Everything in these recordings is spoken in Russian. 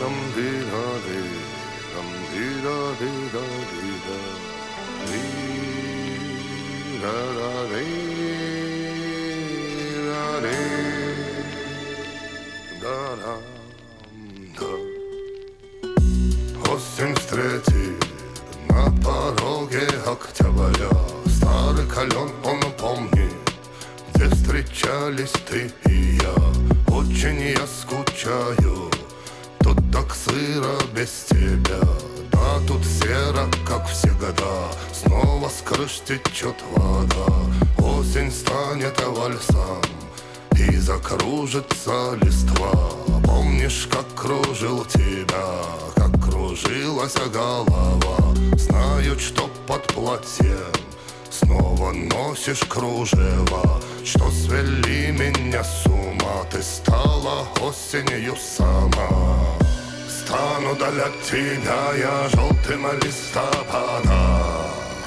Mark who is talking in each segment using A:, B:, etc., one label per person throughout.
A: dum dee da dee dum dee da dee da dee da dee da da dee da dee da dam da. Осень встретит на пороге октября. Старый кален он помнит, где встречались ты и я. Очень я скучаю, тут так сыро без тебя. Да тут серо, как всегда, снова с крыш течет вода. Осень станет вальсом и закружится листва. Помнишь, как кружил тебя, как кружилась голова. Знаю, что под платьем снова носишь кружева, что свели меня с ума. Ты стала осенью сама. Стану для тебя я желтым листопада,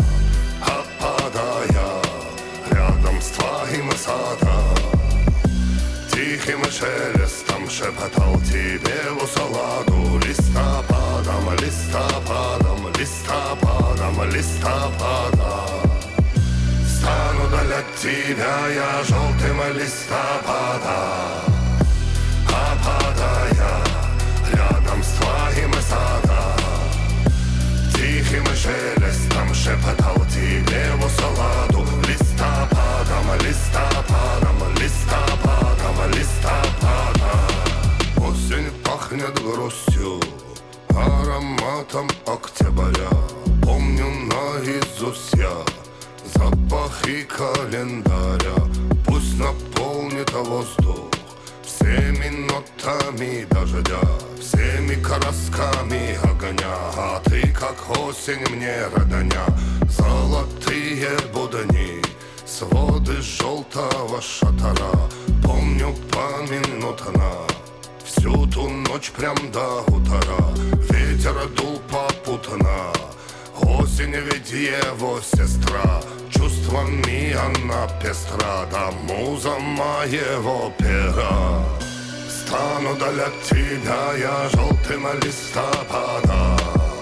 A: опадая рядом с твоим садом. Тихим шелестом шепотал тебе в усладу. Листопадом, листопадом, листопадом, листопадом. Стану для тебя я желтым листопадом, опадая рядом с твоим садом. Тихим шелестом шепотал тебе в усладу. Листопадом, листопадом, листопадом, листопадом. Осень пахнет грустью, ароматом октября. Помню наизусть я запахи календаря. Пусть наполнит воздух всеми нотами дождя, всеми красками огня. А ты, как осень, мне родня. Золотые будни, своды желтого шатара. Помню поминутно всю ту ночь прям до утра. Ветер дул попутно, осень ведь его сестра. Чувствами она пестра, да муза моего пера. Стану для тебя я желтым листопадом,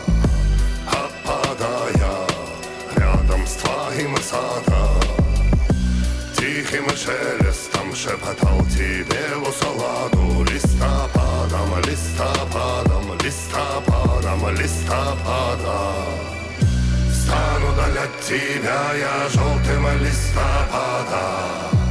A: опадая рядом с твоим садом. Тихим шелестом шепотал тебе в усладу. Листопадом, листопадом, листопадом, листопадом. Стану для тебя я желтым листопадом,